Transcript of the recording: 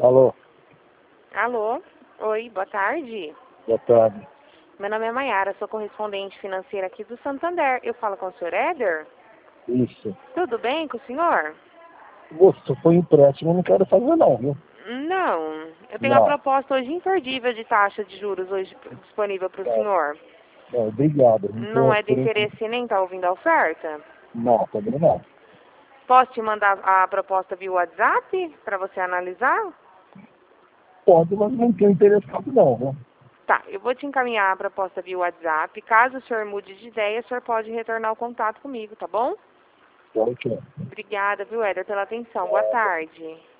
Alô, Alô? Oi, boa tarde. boa tarde. Meu nome é Maiara, sou correspondente financeira aqui do Santander. Eu falo com o senhor Éder? Isso. Tudo bem com o senhor? Você foi empréstimo, eu não quero fazer não, viu? Não. Eu tenho uma Não. proposta hoje imperdível de taxa de juros hoje disponível para o Tá. senhor. Não, obrigado. Não é do interesse nem tá ouvindo a oferta? Não, também não. Posso te mandar a proposta via WhatsApp para você analisar? Pode, mas não tenho interessado não, viu? Tá, eu vou te encaminhar a proposta via WhatsApp. Caso o senhor mude de ideia, o senhor pode retornar o contato comigo, tá bom? Pode ser. Obrigada, viu, Éder, pela atenção. Boa tarde.